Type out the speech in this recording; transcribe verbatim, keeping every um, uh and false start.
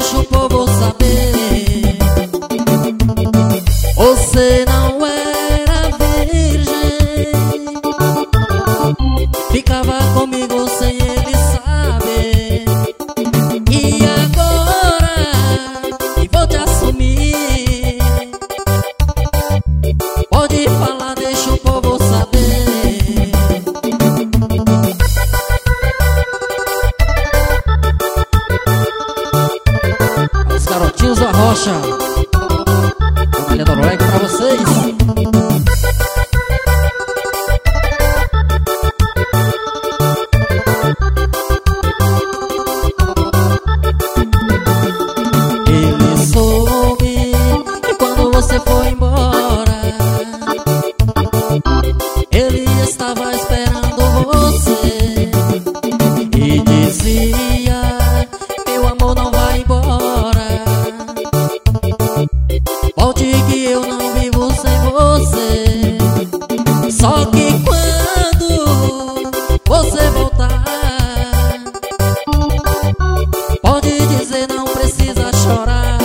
deixa o povo saber. Você não era virgem, ficava comigo sem ele saber. E agora e vou te assumir. Pode falar, deixa o povo saber. Os garotinhos da rocha, família Noruega pra vocês. Ele soube que quando você foi embora, ele estava esperando você e dizia: meu amor, não vai embora, volte que eu não vivo sem você. Só que quando você voltar, pode dizer, não precisa chorar.